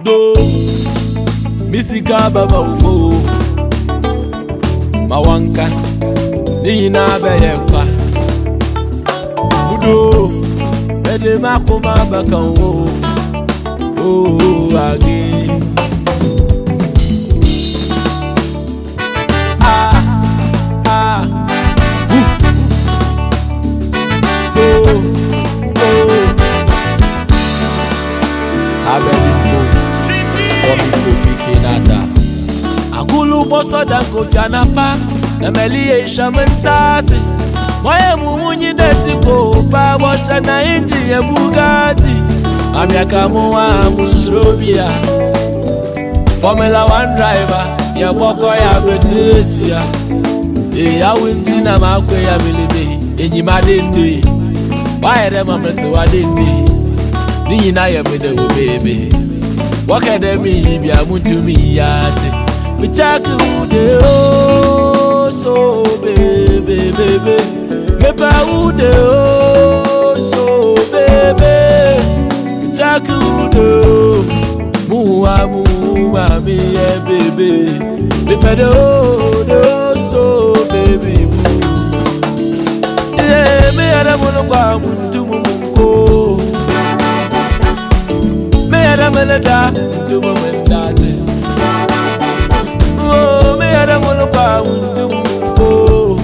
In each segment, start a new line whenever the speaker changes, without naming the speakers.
Udo Misika baba ufo Mawanka Nina beyekwa Udo Ede makoma baka wo Oh again Agulu boso dan Kofi Anapa na meli eshamantasi moye mumunyi detiko pa bosha na inji ya Bugatti amiaka muwa musrobia Formula 1 driver ya boko ya Brescia ya winti na makwe ya milibe enyima dende bayere mamese wa dende ni na ya mede wo bebe wakade mi bia mutumi yate Michaki ude oh so baby baby Mepa ude oh so baby Michaki ude muwa mi baby Mepa de oh so baby me yara mono kwa muntu munko me yara melada muntu mumendate oh me yara mono kwa muntu munko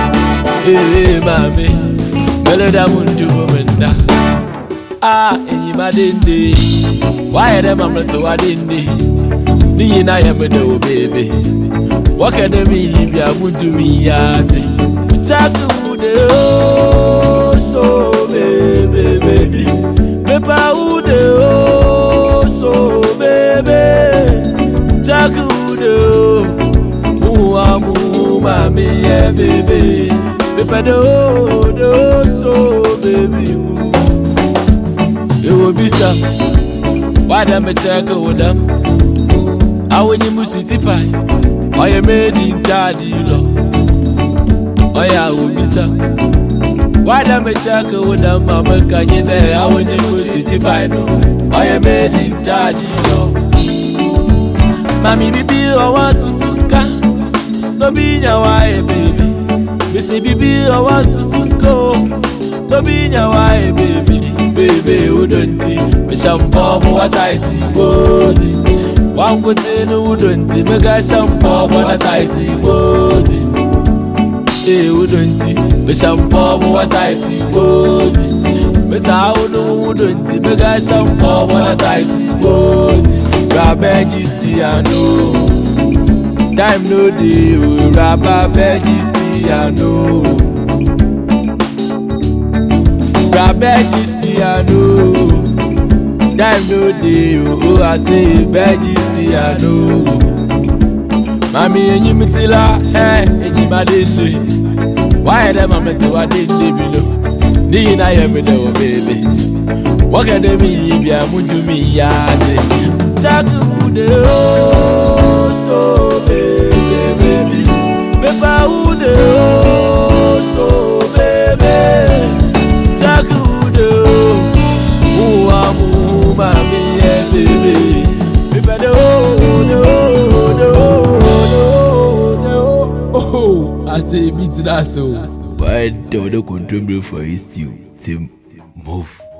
mami melada muntu mumenda enyi madende why yara mamleto wadende ni na yamedo baby wakademi bia muntu miyate Michaki oh so baby baby Mepa ude oh so baby Michaki ude muwa mi yeah baby Mepa do so baby Ewo bisa wada Michaki udam awenye musiti pai oye made in daddy lo Oya ubisa wada Michaki udam mama kanye ne awenye musiti pai no oye made in daddy lo Mami bibi owa susuka no binya wae baby Missy bibi owa susuko no binya wae baby udonti mishampo mo wasaisi bozi wangu tenu udonti mega shampo mo wasaisi bozi udonti mishampo mo wasaisi bozi mesa udonti mega shampo mo wasaisi bozi Rabba Gistiano time no dey Rabba Gistiano Rabba Gistiano time no dey I say Gistiano Mami enyi mitila enyi madende why dem amete wa dende bilo ni na yemede wo baby wakade mi bia mundumi yade Michaki ude oh so baby Mepa ude oh so baby Michaki ude muwa mi yeah baby Mepa de oh I say beat that so why do the control for his team move